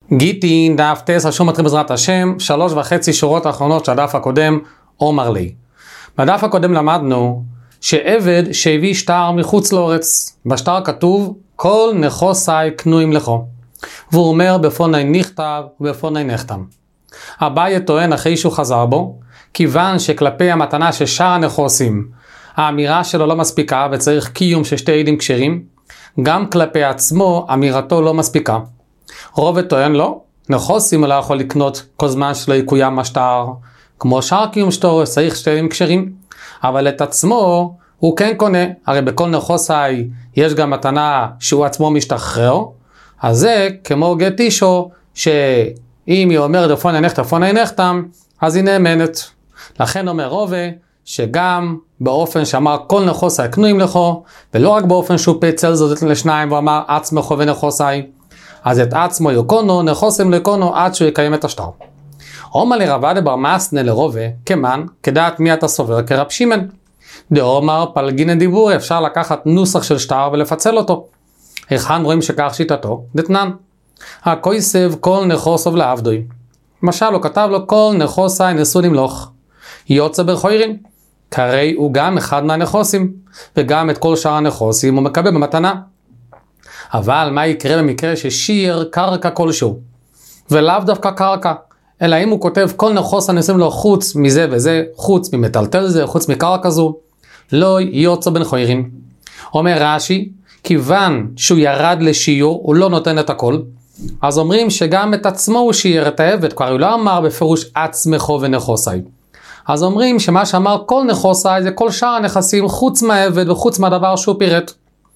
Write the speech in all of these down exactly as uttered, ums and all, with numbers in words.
גיטין דף תס השום מתחיל בעזרת השם, שלוש וחצי שורות האחרונות של הדף הקודם, אומר לי. בדף הקודם למדנו שעבד שהביא שטר מחוץ לאורץ, בשטר כתוב כל נכוסי קנויים לכו, והוא אומר בפוני נכתב ובפוני נחתם. אביי טוען אחרי שהוא חזר בו, כיוון שכלפי המתנה של שאר הנכוסים, האמירה שלו לא מספיקה וצריך קיום של שתי עדים כשרים, גם כלפי עצמו אמירתו לא מספיקה. רובד טוען לא, נכוסים לא יכול לקנות כל זמן שלא יקוים השטר, כמו שאר קיום שטר צריך שתי עדים כשרים, אבל את עצמו הוא כן קונה, הרי בכל נכוסי יש גם מתנה שהוא עצמו משתחרר, אז זה כמו גט אישו, שאם היא אומרת דפוני נחתם דפוני נחתם, אז היא נאמנת. לכן אומר רובה, שגם באופן שאמר כל נכוסי קנויים לכו, ולא רק באופן שהוא פיצל זאת לשניים ואמר עצמך ונכוסי, אז את עצמו יקונו, נכוסים לקונו עד שהוא יקיים את השטר. אומר לי רבא דבר מסנה לרובה, כמן, כדעת מי אתה סובר כרב שמעון. דאמר פלגין דיבור, אפשר לקחת נוסח של שטר ולפצל אותו. היכן רואים שכך שיטתו? דתנן. הכויסב כל נכוסוב לעבדוי. למשל הוא כתב לו כל נכוסי נשאו למלוך. יוצא בחוירין. כרי הוא גם אחד מהנכוסים, וגם את כל שאר הנכוסים הוא מקבל במתנה. אבל מה יקרה במקרה ששיר קרקע כלשהו? ולאו דווקא קרקע, אלא אם הוא כותב כל נכוס הנשאים לו חוץ מזה וזה, חוץ ממטלטל זה, חוץ מקרקע זו, לא יוצא בן חוירין. אומר רש"י, כיוון שהוא ירד לשיעור, הוא לא נותן את הכל, אז אומרים שגם את עצמו הוא שיער את העבד, כבר הוא לא אמר בפירוש עצמכו ונכוסי. אז אומרים שמה שאמר כל נכוסי זה כל שאר הנכסים חוץ מהעבד וחוץ מהדבר שהוא פירט.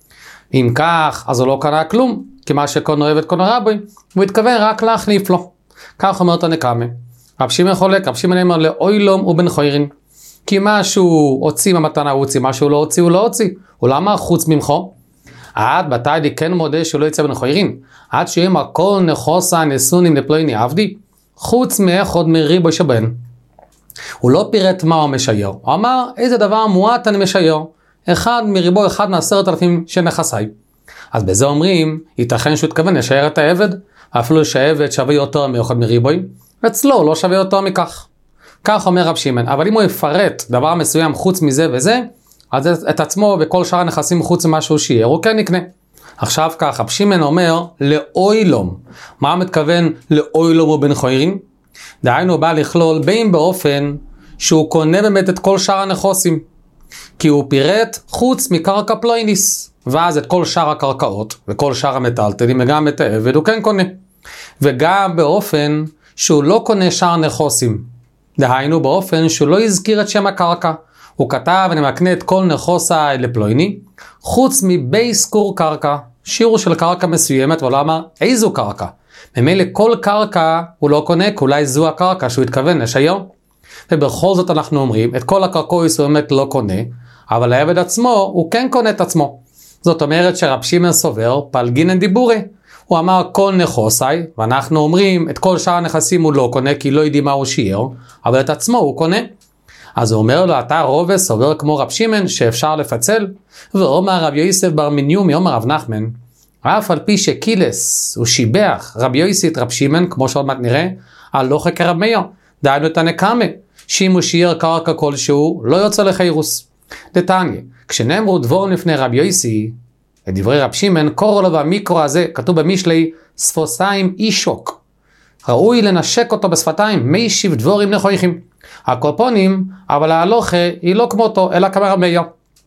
אם כך, אז הוא לא קנה כלום, כי מה שקונו עבד קונו רבי, הוא התכוון רק להחליף לו. כך אומרת הנקמה. רב שמעון חולק, רב שמעון אומר לאוילום ובן חוירין. כי מה שהוא הוציא מהמתנה הוא הוציא, מה שהוא לא הוציא הוא לא הוציא. הוא לא אמר חוץ ממחו. עד בתיידי כן מודה שהוא לא יצא בן חוירין. עד שיאמר כל נכוסי נשאונים לפלוני עבדי, חוץ מאחד מריבוי שבהן. הוא לא פירט מה הוא משייר. הוא אמר איזה דבר מועט אני משייר. אחד מריבו אחד מעשרת אלפים של נכסי. אז בזה אומרים, ייתכן שהוא התכוון לשייר את העבד, אפילו שהעבד שווה יותר מאחד מריבוי, אצלו לא שווה יותר מכך. כך אומר רב שמעון, אבל אם הוא יפרט דבר מסוים חוץ מזה וזה, אז את עצמו וכל שאר הנכסים חוץ ממה שהוא שייר, הוא כן יקנה. עכשיו כך, רב שמעון אומר לאוילום. מה מתכוון לאוילום ובן חוירין? דהיינו בא לכלול בין באופן שהוא קונה באמת את כל שאר הנכסים. כי הוא פירט חוץ מקרקע פלויניס, ואז את כל שאר הקרקעות וכל שאר המטלטלים וגם את העבד הוא כן קונה. וגם באופן שהוא לא קונה שאר נכוסים, דהיינו באופן שהוא לא הזכיר את שם הקרקע. הוא כתב אני מקנה את כל נכוסי לפלויני, חוץ מבייס קור קרקע, שיעור של קרקע מסוימת, ולא אמר איזו קרקע. ממילא כל קרקע הוא לא קונה, כי אולי זו הקרקע שהוא התכוון לשייר. ובכל זאת אנחנו אומרים, את כל הקרקעויס הוא באמת לא קונה, אבל העבד עצמו, הוא כן קונה את עצמו. זאת אומרת שרב שמעון סובר, פלגין דיבורי. הוא אמר כל נכוסי, ואנחנו אומרים, את כל שאר הנכסים הוא לא קונה, כי לא יודעים מה הוא שיער, אבל את עצמו הוא קונה. אז הוא אומר לו, אתה רובה סובר כמו רב שמעון, שאפשר לפצל? ואומר רב יוסף בר מניומי, אומר רב נחמן, אף על פי שקילס, הוא שיבח רב יוסף רב שמעון, כמו שעוד מעט נראה, על לא חקר רב מאיר, דהיינו את הנקמה, שאם הוא שיער קרקע כלשהו, לא יוצא לחיירוס. דתניא, כשנאמרו דבורים לפני רב יוסי, את דברי רב שמעון, קורו לו והמיקרו הזה, כתוב במשלי, ספוסיים אישוק. ראוי לנשק אותו בשפתיים, מי שיב דבורים נכויכים. הקופונים, אבל ההלוכה היא לא כמותו, אלא כמה רב מאיר.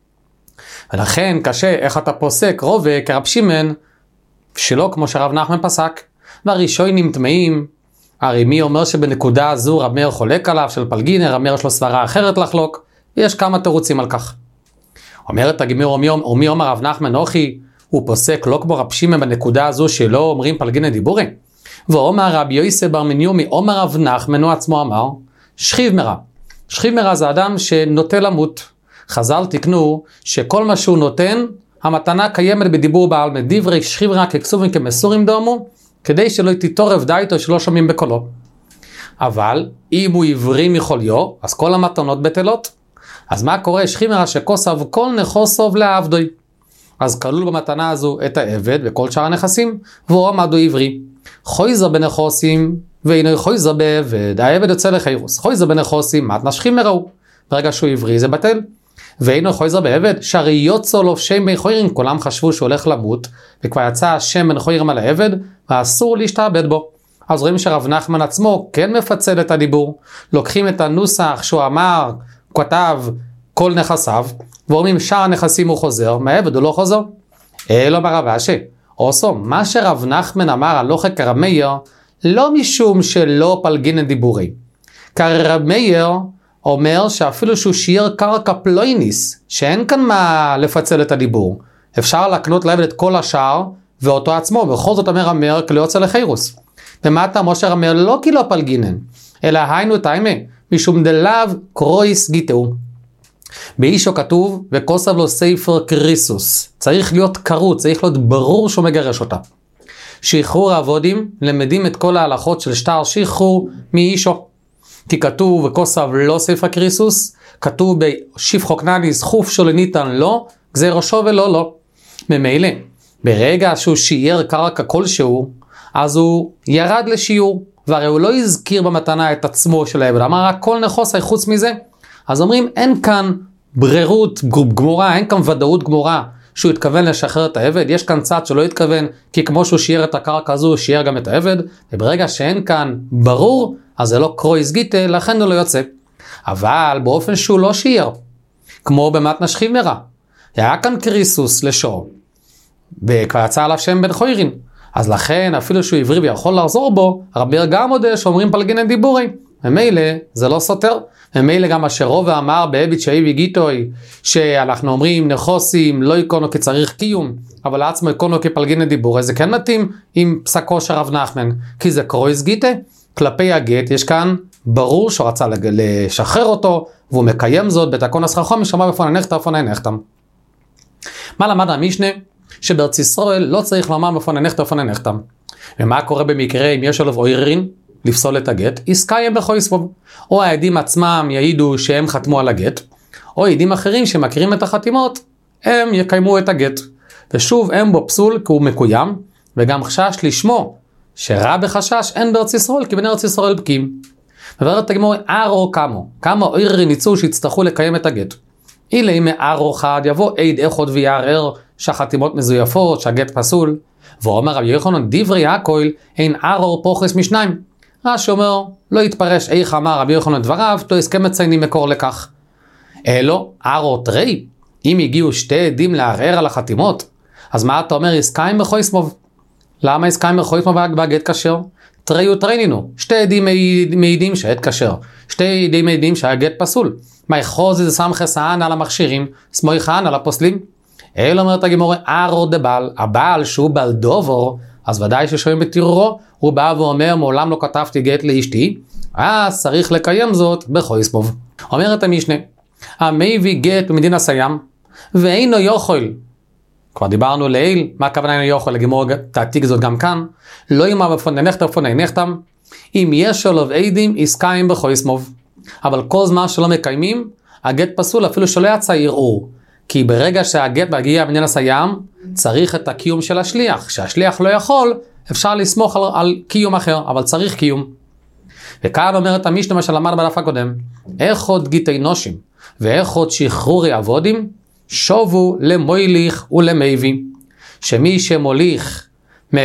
ולכן קשה איך אתה פוסק רובה כרב שמעון, שלא כמו שרב נחמן פסק. והראשונים טמאים, הרי מי אומר שבנקודה הזו רב מאיר חולק עליו של פלגינר, רב מאיר יש לו סברה אחרת לחלוק, יש כמה תירוצים על כך. אומרת הגמרא ומי אומר רב נחמן נוחי, הוא פוסק לא כמו רב שמעון בנקודה הזו שלא אומרים פלגינר דיבורי. ואומר רב יוסף בר מניומי, אומר רב נחמן הוא עצמו אמר, שכיב מרע. שכיב מרע זה אדם שנוטה למות. חז"ל תקנו שכל מה שהוא נותן, המתנה קיימת בדיבור בעל מדברי שכיב מרע ככסובים כמסורים דומו, כדי שלא תתעורב דייתו שלא שומעים בקולו. אבל אם הוא עברי מחוליו, אז כל המתנות בטלות. אז מה קורה? שכיב מרע שכוסב כל נכוסוב לעבדוי. אז כלול במתנה הזו את העבד וכל שאר הנכסים, והוא עמדו עברי. חויזר בנכוסים ואינו חויזר בעבד, העבד יוצא לחירוס. חויזר בנכוסים, מת נשכים מראו. ברגע שהוא עברי זה בטל. ואינו חויזר בעבד, שהרי יוצא לו שם בן חוירים, כולם חשבו שהוא הולך למות, וכבר יצא השם בן חוירים על העבד, ואסור להשתעבד בו. אז רואים שרב נחמן עצמו כן מפצל את הדיבור, לוקחים את הנוסח שהוא אמר, כתב כל נכסיו, ואומרים שאר הנכסים הוא חוזר, מהעבד הוא לא חוזר. אלו אמר רב אשי, עושו, מה שרב נחמן אמר על לוחק רב מאיר, לא משום שלא פלגין דיבורי. כי רב מאיר אומר שאפילו שהוא שיער קרקע פלויניס, שאין כאן מה לפצל את הדיבור, אפשר להקנות לעבד את כל השאר, ואותו עצמו, בכל זאת אומר המאיר כי לא יוצא לחירוס. ומה אתה משה אומר לא כי לא פלגינן, אלא היינו תאימה, משום דלאו קרויס גיטאו. באישו כתוב, וכוסב לו ספר קריסוס, צריך להיות קרות, צריך להיות ברור שהוא מגרש אותה. שחרור העבודים, למדים את כל ההלכות של שטר שחרור מאישו. כי כתוב, וכוסב לא ספר קריסוס, כתוב בשפחו כנניס, חוף שלו ניתן לו, גזר ראשו ולא לא. ממילא, ברגע שהוא שיער קרקע כלשהו, אז הוא ירד לשיעור, והרי הוא לא הזכיר במתנה את עצמו של העבד, אמר רק כל נכוס חוץ מזה. אז אומרים אין כאן ברירות גמורה, אין כאן ודאות גמורה שהוא התכוון לשחרר את העבד, יש כאן צד שלא התכוון, כי כמו שהוא שיער את הקרקע הזו, הוא שיער גם את העבד, וברגע שאין כאן ברור, אז זה לא קרויס גיטה, לכן הוא לא יוצא. אבל באופן שהוא לא שיער, כמו במתנה שכימרה, היה כאן קריסוס לשור, וכבר יצא עליו שם בן חוירין, אז לכן אפילו שהוא עברי ויכול לחזור בו, רבי גם מודה שאומרים פלגין דיבורי, ומילא זה לא סותר, ומילא גם אשר רוב אמר בעבד שהיב יגיטוי, שאנחנו אומרים נכוסים לא יקונו כצריך קיום, אבל לעצמו יקונו כפלגין דיבורי, זה כן מתאים עם פסקו של רב נחמן, כי זה קרויס גיטה, כלפי הגט יש כאן ברור שהוא רצה לשחרר אותו, והוא מקיים זאת בתקון הסחרחום, משמע בפון הנחתם, בפון הנחתם. מה למד המשנה? שבארץ ישראל לא צריך לומר בפון הנחתם, בפון הנחתם. ומה קורה במקרה אם יש עליו עוררין לפסול את הגט? יסקיים בכל יסבוב. או העדים עצמם יעידו שהם חתמו על הגט, או עדים אחרים שמכירים את החתימות, הם יקיימו את הגט. ושוב הם בו פסול כי הוא מקוים, וגם חשש לשמו, שרע בחשש אין בארץ ישראל, כי בין ארץ ישראל בקים. מבארת הגמור, ארו כמו, כמה עוררין ניצו שיצטרכו לקיים את הגט. אילי מארו חד יבוא עד אחד ויערער שהחתימות מזויפות, שהגט פסול, ואומר רבי יוחנן דברי הכל אין ארור פוחס משניים. רש"י אומר לא יתפרש איך אמר רבי יוחנן דבריו, לא הסכם מציינים מקור לכך. אלו ארור תרי, אם הגיעו שתי עדים לערער על החתימות, אז מה אתה אומר יסקיים בכל יסמוב? למה יסקיים בכל יסמוב בהגט כשר? תרי ותרינינו, שתי עדים מעידים שהגט כשר, שתי עדים מעידים שהגט פסול. מה יחוז זה שם חסן על המכשירים, סמוי חן על הפוסלים? אלו אומרת הגמורה, ארו דבעל, הבעל שהוא בעל דובור, אז ודאי ששויים בתירורו, הוא בא ואומר, מעולם לא כתבתי גט לאשתי, אז צריך לקיים זאת בכל יסמוב. אומרת המשנה, המביא גט במדין הסיים, ואינו יוכל, כבר דיברנו לעיל, מה הכוונה אינו יוכל, הגמורה תעתיק זאת גם כאן, לא יאמר בפון הנחתם, בפון הנחתם, אם יש עליו עדים, יסקיים בכל יסמוב. אבל כל זמן שלא מקיימים, הגט פסול אפילו שלא יצא ערעור. כי ברגע שהגט מגיע במדין הסיים, צריך את הקיום של השליח. כשהשליח לא יכול, אפשר לסמוך על, על קיום אחר, אבל צריך קיום. וכאן אומרת המשנה מה שלמד בדף הקודם, איך עוד גיטי נושים, ואיך עוד שחרורי עבודים, שובו למויליך ולמייבי. שמי שמוליך מ...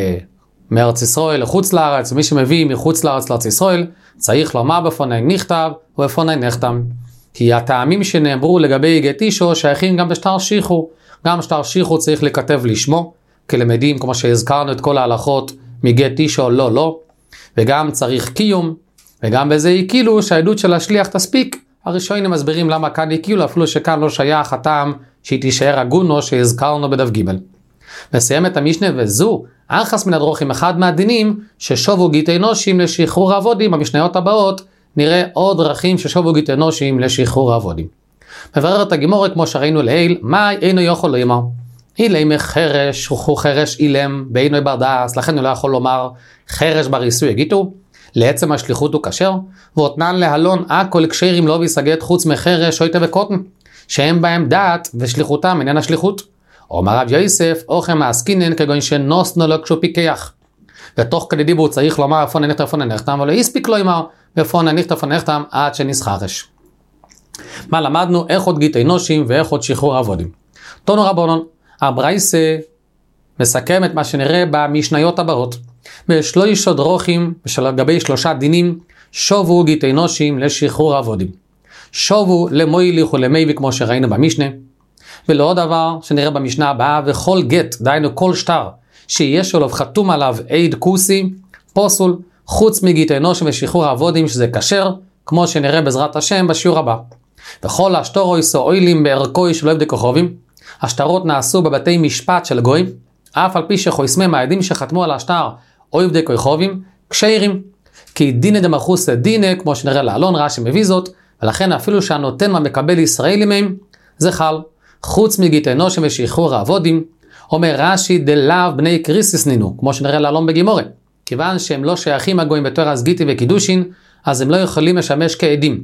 מארץ ישראל לחוץ לארץ, ומי שמביא מחוץ לארץ לארץ ישראל, צריך לומר בפוני נכתב ובפוני נחתם. כי הטעמים שנאמרו לגבי גט אישו שייכים גם בשטר שיחו. גם שטר שיחו צריך לכתב לשמו, כלמדים כמו שהזכרנו את כל ההלכות מגט אישו לא לא, וגם צריך קיום, וגם בזה יקילו שהעדות של השליח תספיק. הראשונים מסבירים למה כאן יקילו, אפילו שכאן לא שייך הטעם שהיא תישאר הגונו שהזכרנו בדף ג'. נסיים את המשנה וזו אחס מן הדרוכים, אחד מהדינים ששובו גיטי נושים לשחרור עבודים. במשניות הבאות נראה עוד דרכים ששובו גיטי נושים לשחרור עבודים. מבררת הגמורה כמו שראינו לעיל, מה אינו יכול לומר? אילם חרש, הוא חרש אילם, באינו ברדס, לכן הוא לא יכול לומר חרש בריסוי הגיטו, לעצם השליחות הוא כשר, ואותנן להלון הכל קשרים לא ויסגת חוץ מחרש, שויטה וקוטן, שהם בהם דעת ושליחותם איננה שליחות. אומר רב יוסף, אוכם העסקינן כגון שנוסנו לו כשהוא פיקח. ותוך כדי דיבור צריך לומר איפה נניחת איפה נניחתם, אבל לא הספיק לו אמר איפה נניחת איפה נניחתם עד שנסחרש. מה למדנו? איך עוד גיטי נושים ואיך עוד שחרור עבודים. תונו רבונון, הברייסה מסכם את מה שנראה במשניות הבאות. בשלושה דרוכים, לגבי שלושה דינים, שובו גיטי נושים לשחרור עבודים. שובו למויליך ולמייבי כמו שראינו במשנה. ולעוד דבר שנראה במשנה הבאה, וכל גט, דהיינו כל שטר, שיש עליו חתום עליו עד כוסי, פוסול, חוץ מגיטי נושים ושחרור עבודים שזה כשר, כמו שנראה בעזרת השם בשיעור הבא. וכל השטורויס או אוילים בערכוי של עבדי כוכבים, השטרות נעשו בבתי משפט של גויים, אף על פי שחויסמם העדים שחתמו על השטר או עבדי כוכבים, כשרים, כי דינה דמחוס דינה, כמו שנראה לאלון רש"י מביא זאת, ולכן אפילו שהנותן מה מקבל ישראלי מהם, זה חל. חוץ מגיטי נושים ושחרור העבודים, אומר רש"י דלאו בני קריסיס נינו, כמו שנראה לאלון בגימורה, כיוון שהם לא שייכים הגויים בתור הסגיטי וקידושין, אז הם לא יכולים לשמש כעדים.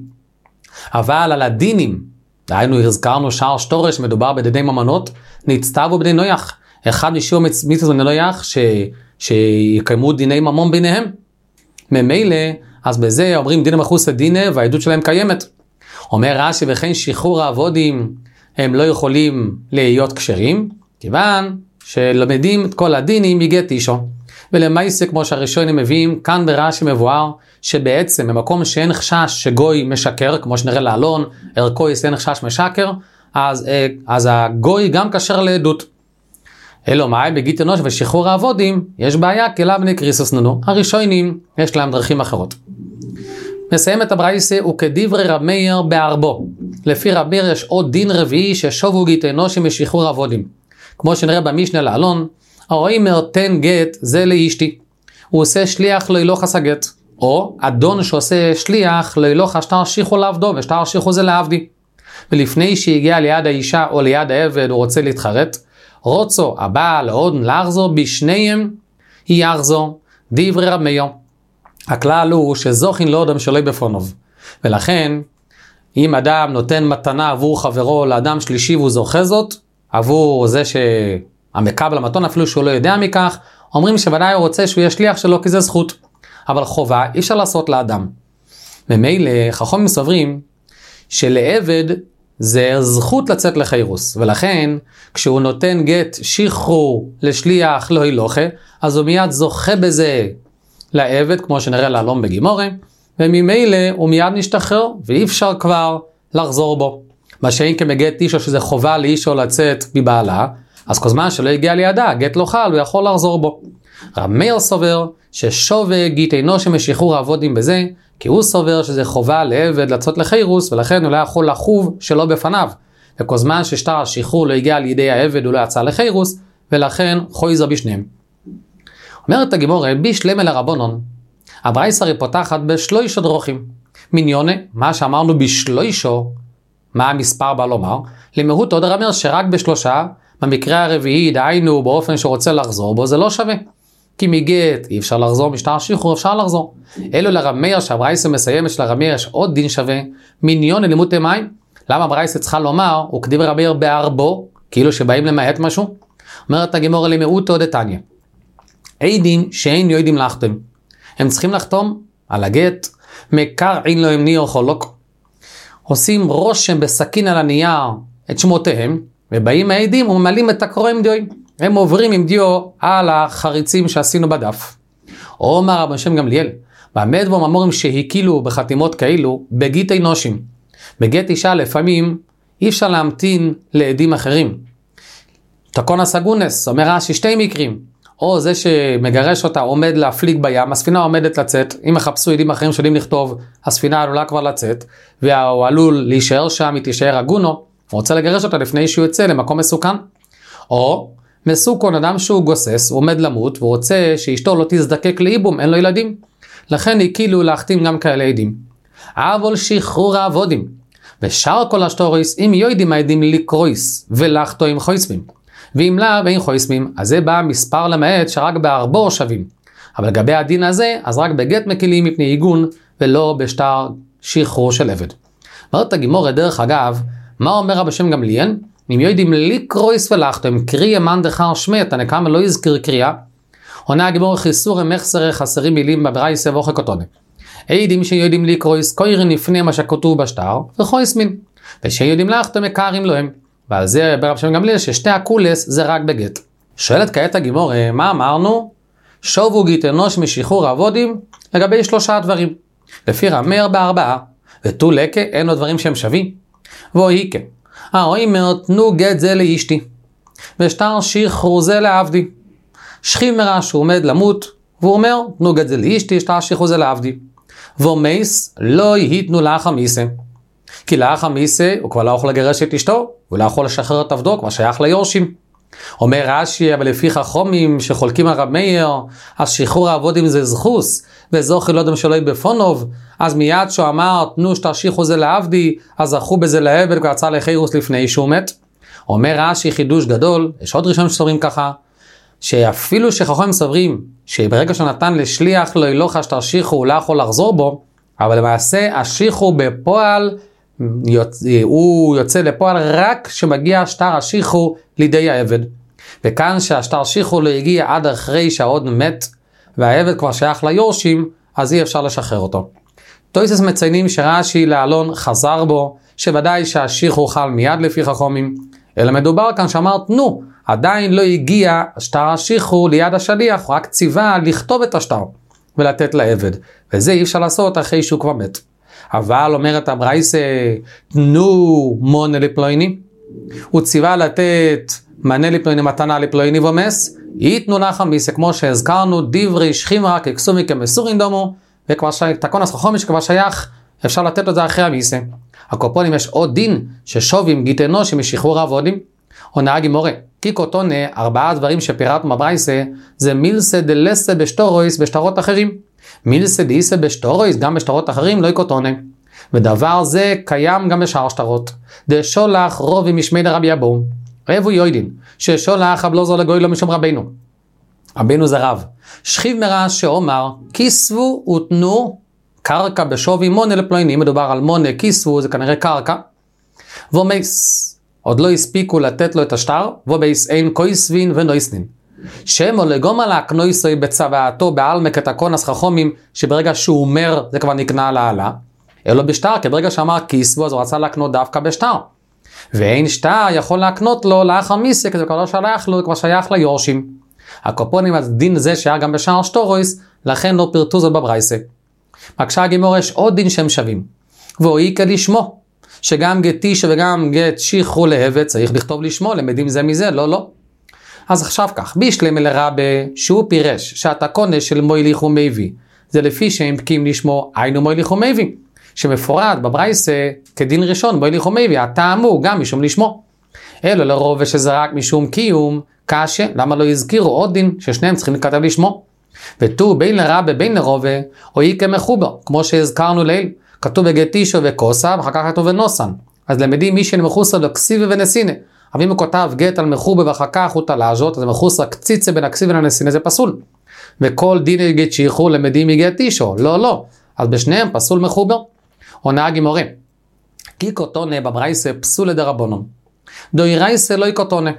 אבל על הדינים, דהיינו הזכרנו שער שטורש, מדובר בדיני ממונות, נצטוו בני נויח, אחד משיעור מצוות בני נויח, ש... שיקיימו דיני ממון ביניהם. ממילא, אז בזה אומרים דיני מחוס לדינה, והעדות שלהם קיימת. אומר רש"י, וכן שחרור העבודים, הם לא יכולים להיות כשרים, כיוון שלמדים את כל הדינים מגט אישו. ולמעשה, כמו שהראשונים מביאים, כאן ברש"י מבואר, שבעצם במקום שאין חשש שגוי משקר, כמו שנראה לאלון, ערכו אין חשש משקר, אז, אז הגוי גם כשר לעדות. אלו מאי בגיטי נושים ושחרור העבודים, יש בעיה, כי לאו בני קריסיס נינו. הראשונים, יש להם דרכים אחרות. מסיים את הברייסה, וכדברי רב מאיר בערבו. לפי רב מאיר יש עוד דין רביעי ששובו גיטי נושים ושחרור עבודים. כמו שנראה במשנה לאלון, האומר תן גט זה לאשתי. הוא עושה שליח לא ילוך הגט. או אדון שעושה שליח לא ילוך שטר שיחו לעבדו, ושטר שיחו זה לעבדי. ולפני שהגיע ליד האישה או ליד העבד הוא רוצה להתחרט, רוצו הבעל עוד לחזור בשניהם היא יחזור. דברי רב מאיר. הכלל הוא שזוכין לא אדם שלא בפונוב. ולכן, אם אדם נותן מתנה עבור חברו לאדם שלישי והוא זוכה זאת, עבור זה שהמקבל המתון אפילו שהוא לא יודע מכך, אומרים שוודאי הוא רוצה שהוא יהיה שליח שלו כי זה זכות. אבל חובה אי אפשר לעשות לאדם. ממילא חכמים סוברים שלעבד זה זכות לצאת לחיירוס, ולכן כשהוא נותן גט שחרור לשליח לא הילוכה, אז הוא מיד זוכה בזה לעבד, כמו שנראה לאלון בגימורה, וממילא הוא מיד נשתחרר, ואי אפשר כבר לחזור בו. מה שאין כמגט אישו שזה חובה לאישו לצאת מבעלה, אז כל זמן שלא הגיע לידה, גט לא חל, הוא יכול לחזור בו. רב מאיר סובר ששווה גיטי נושים ושחרור העבודים בזה, כי הוא סובר שזה חובה לעבד לצאת לחיירוס, ולכן הוא לא יכול לחוב שלא בפניו. וכל זמן ששטר השחרור לא הגיע לידי העבד, הוא לא יצא לחיירוס, ולכן חויזר בשניהם. אומרת הגימורה, בישלמה לרבונון, הברייסה הרי פותחת בשלושה דרוכים. מיניונה, מה שאמרנו בשלושו, מה המספר בא לומר? למהות עוד הרמר שרק בשלושה, במקרה הרביעי, דהיינו באופן שרוצה לחזור בו, זה לא שווה. כי מגט אי אפשר לחזור, משטר שחרור אפשר לחזור. אלו לרב מאיר שהברייסה מסיימת שלרב מאיר יש עוד דין שווה, מיניון ללימוד מים. למה הברייסה צריכה לומר, הוא כדיבר רב מאיר בערבו, כאילו שבאים למעט משהו? אומרת הגימורה למהותו דתניא. עדים שאין יודעים לחתום. הם צריכים לחתום על הגט, מקרעין להם נייר חולוק. עושים רושם בסכין על הנייר את שמותיהם, ובאים העדים וממלאים את הקורא עם דיו. הם עוברים עם דיו על החריצים שעשינו בדף. או אומר רבי שם גמליאל, באמת בו ממורים שהקילו בחתימות כאלו בגיטי נושים. בגט אישה לפעמים אי אפשר להמתין לעדים אחרים. תקון הסגונס, אומר רש"י שתי מקרים. או זה שמגרש אותה עומד להפליג בים, הספינה עומדת לצאת, אם יחפשו עדים אחרים שיודעים לכתוב, הספינה עלולה כבר לצאת, והוא עלול להישאר שם, היא תישאר עגונו, הוא רוצה לגרש אותה לפני שהוא יוצא למקום מסוכן. או מסוכון, אדם שהוא גוסס, הוא עומד למות, והוא רוצה שאשתו לא תזדקק לאיבום, אין לו ילדים. לכן הקילו להחתים גם כאלה עדים. אבל שחרור העבודים, ושאר כל השטוריס, אם יודעים העדים לקרויס, ולחתו עם חויסמים. ואם לא, ואין חויסמים, אז זה בא מספר למעט שרק בארבו שווים. אבל לגבי הדין הזה, אז רק בגט מקילים מפני עיגון, ולא בשטר שחרור של עבד. אומרת הגימורה דרך אגב, מה אומר רבי שם גמליאל? אם יודעים לקרויס ולחתם, קרי ימן דחר שמי, אתה נקמה לא יזכיר קריאה, עונה הגמור חיסור מחסר חסרים מילים בברייסה ואוכל קוטונה. עדים שיודעים לקרויס, קוירים לפני מה שכתוב בשטר, וחויס מין. ושיודעים לחתם מקרים להם. ועל זה ברב שם גמליאל ששתי הקולס זה רק בגט. שואלת כעת הגמור, מה אמרנו? שובו גיתנוש משחרור עבודים לגבי שלושה דברים. לפי רמר בארבעה, ותו לקה אין לו דברים שהם שווים. ואוהיקה, האוימר תנו גט זה לאשתי, ושטר שחרור זה לעבדי. שכיב מרע שהוא עומד למות, והוא אומר, תנו גט זה לאשתי, שטר שחרור זה לעבדי. ומייס לא ייתנו לאח המיסה. כי לאח המיסה הוא כבר לא יכול לגרש את אשתו, הוא לא יכול לשחרר את עבדו, כבר שייך ליורשים. אומר רש"י, אבל לפי חכמים שחולקים על רב מאיר, אז שחרור העבודים זה זכוס, וזוכי לא דם שלא בפונוב, אז מיד שהוא אמר, תנו שתרשיחו זה לעבדי, אז זכו בזה לעבד, ויצא לחירוס לפני שהוא מת. אומר רש"י חידוש גדול, יש עוד ראשון שסוברים ככה, שאפילו שחכמים סוברים, שברגע שנתן לשליח לא ילוכה שתרשיחו, הוא לא יכול לחזור בו, אבל למעשה השיחו בפועל, הוא יוצא לפועל רק שמגיע שטר השיחו לידי העבד. וכאן שהשטר שיחו לא הגיע עד אחרי שהעוד מת, והעבד כבר שייך ליורשים, אז אי אפשר לשחרר אותו. תויסס מציינים שרש"י לעלון חזר בו, שוודאי שהשיחו חל מיד לפי חכמים, אלא מדובר כאן שאמרת, נו, עדיין לא הגיע שטר השיחו ליד השליח, רק ציווה לכתוב את השטר, ולתת לעבד. וזה אי אפשר לעשות אחרי שהוא כבר מת. אבל אומרת הברייסה, תנו מונה לפלויני, הוא ציווה לתת מנה לפלויני, מתנה לפלויני ומס, ייתנו לך מיסה, כמו שהזכרנו, דברי שכימה כקסומי כמסורין דומו, וכבר שתקון הסחכומי שכבר שייך, אפשר לתת את זה אחרי המיסה. הקופונים יש עוד דין, ששובים גיתנו שמשחרור עבודים, או נהגי מורה, כי קוטונה, ארבעה דברים שפירטנו בברייסה, זה מילסה דלסה בשטורויס בשטרות אחרים. מילסה דאיסה בשטורויס, גם בשטרות אחרים, לא יקוטונה. ודבר זה קיים גם בשאר שטרות. דשולח רובי משמי דרבי אבו. רבו יוידין, ששולח הבלוזו לגוי לא משום רבינו. רבינו זה רב. שכיב מרע שאומר, כיסבו ותנו קרקע בשווי מונה לפלויני. מדובר על מונה, כיסבו, זה כנראה קרקע. ומייס, עוד לא הספיקו לתת לו את השטר, ובייס אין קויסבין ונויסנין. שמו לגומה להקנויסוי בצוואתו בעלמק את הקונס חכומים, שברגע שהוא אומר זה כבר נקנה לעלה, אלו בשטר, כי ברגע שאמר כיסבו אז הוא רצה להקנות דווקא בשטר. ואין שטר יכול להקנות לו לאחר מיסה, כי זה כבר לא שייך לו, זה כבר שייך ליורשים. הקופונים אז דין זה שהיה גם בשאר שטורויס, לכן לא פירטו זאת בברייסה. מקשה הגימור יש עוד דין שהם שווים, ואוהיקה לשמו, שגם גט תישה וגם גט שיחרו לעבד צריך לכתוב לשמו, למדים זה מזה, לא לא. אז עכשיו כך, בישלם אל רבה שהוא פירש שהתקונה של מויליך ומייבי, זה לפי שהם פקים לשמו היינו מויליך ומייבי, שמפורט בברייסה כדין ראשון מויליך ומייבי, הטעם הוא גם משום לשמו. אלו לרוב שזה רק משום קיום, קשה, למה לא הזכירו עוד דין ששניהם צריכים לכתב לשמו? ותו בין לרבה בין לרובה, או איקה מחובר, כמו שהזכרנו ליל, כתוב בגט תישה וקוסה, ואחר כך כתוב ונוסן. אז למדים מי שמחוסר לו כסיבה ונסינה. אבל אם הוא כותב גט על מחובה ואחר כך הוא תלה זאת, אז מחוסר קציצה בין הכסיבה לנסינה זה פסול. וכל דין גט שיחו למדים מגט תישה, לא לא. אז בשניהם פסול מחובר. או נהגי מורה. כי קוטונה בברייסה פסול לדרבנון. דוי רייסה לא יקוטונה.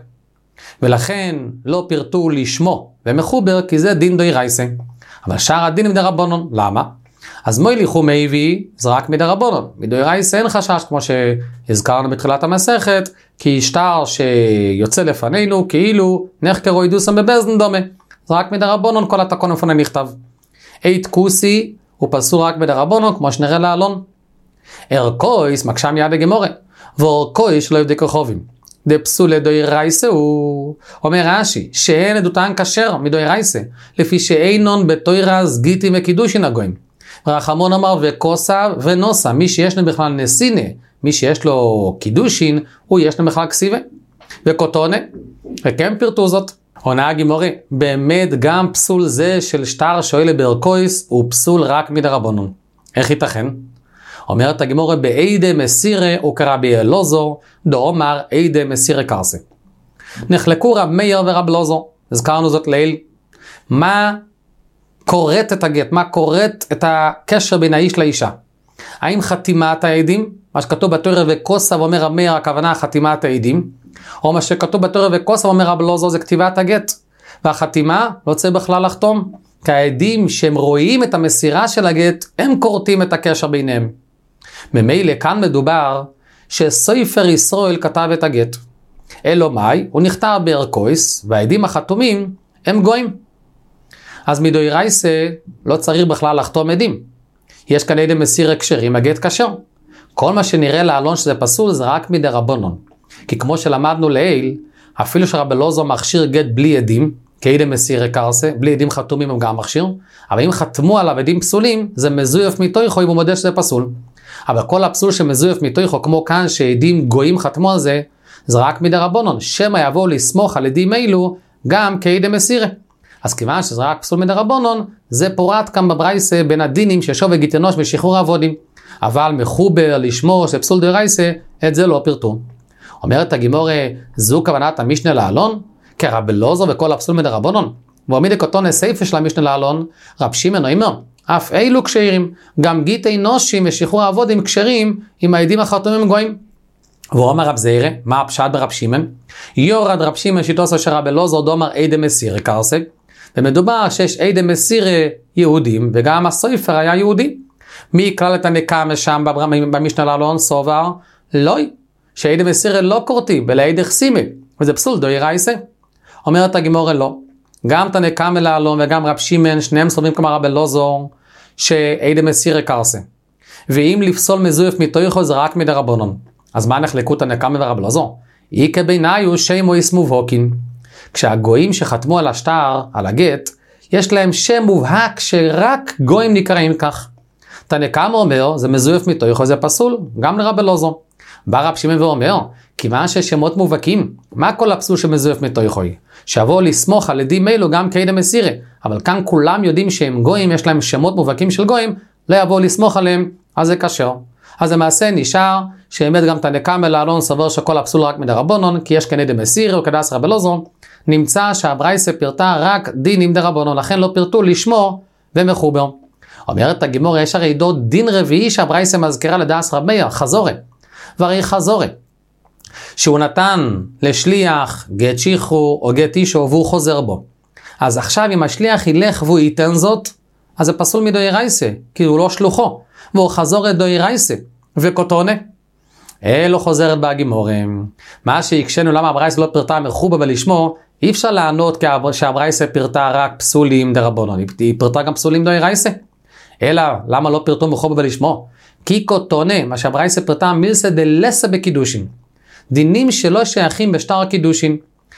ולכן לא פירטו לשמו ומחובר כי זה דין דוי רייסה. אבל שאר הדין מדרבנון. למה? אז מויליך ומייבי זה רק מדרבנון. מדוי רייסה אין חשש כמו שהזכרנו בתחילת המסכת, כי שטר שיוצא לפנינו כאילו נחקרו ידוסם בבזדן דומה. זה רק מדרבנון כל התקון לפני נכתב. אית כוסי הוא פסול רק מדרבנון כמו שנראה לעלון. ארקויס מקשה מיד הגמורה. ואורקויס לא יבדק רחובים. דפסול דוי רייסה הוא אומר רש"י שאין עדותן כשר מדוי רייסה לפי שאינון בתוירה סגיטי וקידושין הגויים. רחמון אמר וקוסה ונוסה, מי שיש לו בכלל נסינה, מי שיש לו קידושין, הוא יש לו בכלל כסיבה. וקוטונה, וכן פירטו זאת. עונה הגימורה, באמת גם פסול זה של שטר שואלה בארקויס הוא פסול רק מדרבנון. איך ייתכן? אומרת הגימורה באידה מסירה הוא קרא באלעזר, דאמר אידה מסירה קרסה. נחלקו רב מאיר ורב אלעזר, הזכרנו זאת ליל. מה קוראת את הגט, מה קוראת את הקשר בין האיש לאישה? האם חתימת העדים, מה שכתוב בתורה וקוסה ואומר רב מאיר, הכוונה חתימת העדים, או מה שכתוב בתורה וכוסף אומר רב אלעזר זה כתיבת הגט. והחתימה לא צריך בכלל לחתום. כי העדים שהם רואים את המסירה של הגט, הם קורטים את הקשר ביניהם. ממילא כאן מדובר שסופר ישראל כתב את הגט. אלו מאי, הוא נכתב בערכויס, והעדים החתומים הם גויים. אז מדאורייסה לא צריך בכלל לחתום עדים. יש כאן עדים מסיר הקשרים, הגט כשר. כל מה שנראה לעלון שזה פסול זה רק מדרבנן. כי כמו שלמדנו לעיל, אפילו שרב אלעזר מכשיר גט בלי עדים, כעדם מסיר קרסה, בלי עדים חתומים הם גם מכשיר, אבל אם חתמו עליו עדים פסולים, זה מזויף מתוכו אם הוא מודה שזה פסול. אבל כל הפסול שמזויף מתוכו, כמו כאן שעדים גויים חתמו על זה, זה רק מדרבנן, שמא יבואו לסמוך על עדים אלו, גם כעדם מסיר. אז כיוון שזה רק פסול מדרבנן, זה פורט כאן בברייסה בין הדינים ששוב גיט אנוש ושחרור עבודים. אבל מחובר לשמור שפסול דאורייסה, את זה לא פרטו. אומרת הגמרא, זו כוונת המשנה לעלון, כרב אלעזר וכל הפסול מדרבנן. ועמיד הכתוב הסייפה של המשנה לעלון, רב שמעון אומר, אף אילו כשרים, גם גיט אנושים ושחרור עבודים כשרים, עם העדים החתומים גויים. והוא אומר רב זעירא, מה הפשט ברב שמעון? יורד רב שמעון שיטוסו של רב אלעזר דומר עדה מסירא קרסה, ומדובר שיש עדה מסירא יהודים, וגם הסופר היה יהודי. מי כלל את הנקמה שם במשנה לעלון סובר? לא, שעדה מסירא לא קורטי, אלא עדה חסימי, וזה פסול דאורייסה. אומרת הגמרא לא. גם את הנקמה לעלון וגם רב שמעון, שניהם סוברים כמו רב אלעזר, שעדה מסירא קרסה. ואם לפסול מזויף מתוכו זה רק מדרבנן. אז מה נחלקו את הנקמה ורב אלעזר? איקה בעיניו שם מויס מובהקין. כשהגויים שחתמו על השטר, על הגט, יש להם שם מובהק שרק גויים נקראים כך. את הנקמה אומר, זה מזויף מתוכו, זה פסול, גם לרב אלעזר. בא רב שמעון ואומר, כיוון ששמות מובהקים, מה כל הפסול שמזויף מתוכו? שיבואו לסמוך על עדים אלו גם כעדם מסירא, אבל כאן כולם יודעים שהם גויים, יש להם שמות מובהקים של גויים, לא יבואו לסמוך עליהם, אז זה כשר. אז למעשה נשאר שאמת גם את הנקמה לעלון סובר שכל הפסול רק מדרבנן, כי יש כאן עדם מסירא וכדס רב אלעזר, נמצא שהברייסה פירטה רק דינים דרבנן, לכן לא פירטו לשמור ומחובר. אומרת הגמרא, יש הרי דו דין רביעי שהברייסה מזכירה לדס רב מאיר, חזורה. והרי חזורה, שהוא נתן לשליח גט שחרור או גט אישו והוא חוזר בו. אז עכשיו אם השליח ילך והוא ייתן זאת, אז זה פסול מדאורייסה, כי הוא לא שלוחו, והוא חזור את דאורייסה, וקוטונה. אלו חוזרת בהגמרא. מה שיקשנו למה הברייסה לא פרטה מחובה ולשמו, אי אפשר לענות שהברייסה פרטה רק פסולים דרבנן, היא פרטה גם פסולים דאורייסה. אלא למה לא פרטו מחובה ולשמו? כי קוטונה, מה שהברייסה פרטה מילסא דלסא בקידושין. דינים שלא שייכים בשטר הקידושין,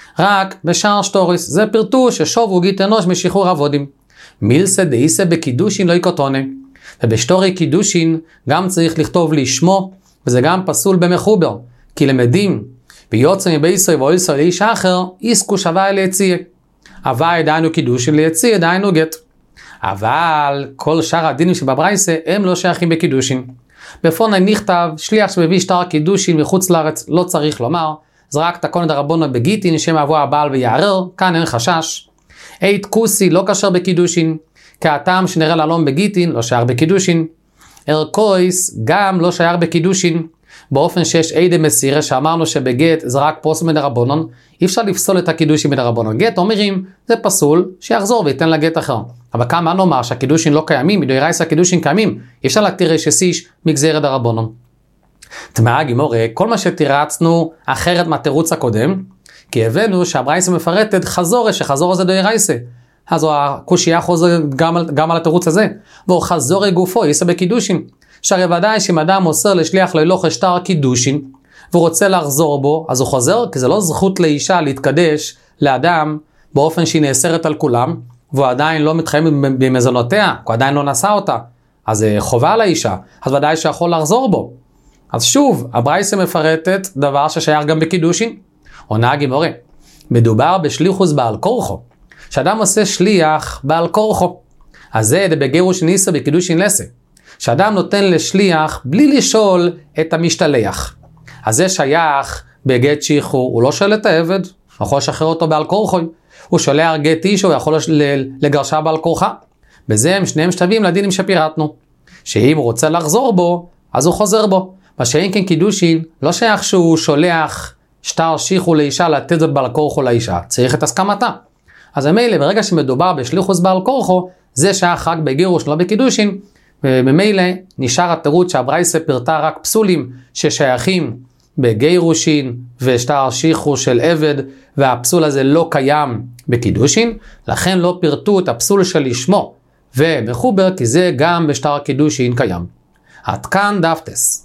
רק בשאר שטוריס. זה פרטו ששובו גיט אנוש משחרור עבודים. מילסא דאיסא בקידושין לא יקוטונה. ובשטורי קידושין גם צריך לכתוב לשמו, וזה גם פסול במחובר. כי למדים, ויוצא מביסוי ואויסוי לאיש אחר, איסקו שווה ליציאה. אבל דהיינו קידושין ליציאה, דהיינו גט. אבל כל שאר הדינים שבברייסה הם לא שייכים בקידושין. בפונה נכתב, שליח שמביא שטר קידושין מחוץ לארץ, לא צריך לומר, זה רק תקון דרבנן בגיטין, שם יבוא הבעל ויערר, כאן אין חשש. אית כוסי לא קשר בקידושין, כהטעם שנראה לעלון בגיטין, לא שייך בקידושין. ערכויס גם לא שייך בקידושין, באופן שיש עדה מסירא שאמרנו שבגט זה רק פסול מדרבנן, אי אפשר לפסול את הקידושין מדרבנן. גט אומרים, זה פסול, שיחזור וייתן לגט אחר. אבל כאן מה נאמר שהקידושין לא קיימים, מדאורייסה הקידושין קיימים, אי אפשר להתיר שסיש מגזרת דרבנן. תמאה הגמרא, כל מה שתירצנו אחרת מהתירוץ הקודם, כי הבאנו שהברייסה מפרטת חזורה, שחזורה זה דאורייסה. אז הקושייה חוזר גם, גם על התירוץ הזה, והוא חזורה גופו, יישא בקידושין. שהרי ודאי שאם אדם מוסר לשליח לילוך שטר קידושין, והוא רוצה לחזור בו, אז הוא חוזר, כי זה לא זכות לאישה להתקדש לאדם באופן שהיא נאסרת על כולם, והוא עדיין לא מתחייב במזונותיה, הוא עדיין לא נשא אותה, אז זה חובה על האישה, אז ודאי שיכול לחזור בו. אז שוב, הברייסה מפרטת דבר ששייך גם בקידושין. עונה הגמרא, מדובר בשליחוס בעל כורחו, שאדם עושה שליח בעל כורחו, אז זה בגירוש ניסה בקידושין לסה, שאדם נותן לשליח בלי לשאול את המשתלח. אז זה שייך בגט שחרור, הוא לא שואל את העבד, הוא יכול לשחרר אותו בעל כורחו, הוא שולח גט איש, הוא יכול לגרשה בעל כורחה. בזה הם שניהם שווים לדינים שפירטנו, שאם הוא רוצה לחזור בו, אז הוא חוזר בו. מה שאין כן קידושין, לא שייך שהוא שולח שטר שיחו לאישה לתת זאת בעל כורחו לאישה, צריך את הסכמתה. אז ממילא ברגע שמדובר בשליחוס בעל כורחו, זה שייך רק בגירוש, לא בקידושין, וממילא נשאר התירוץ שהברייסה פירטה רק פסולים ששייכים בגירושין ושטר שיחו של עבד, והפסול הזה לא קיים בקידושין, לכן לא פירטו את הפסול של לשמו ומחובר, כי זה גם בשטר קידושין קיים. עד כאן דף טס.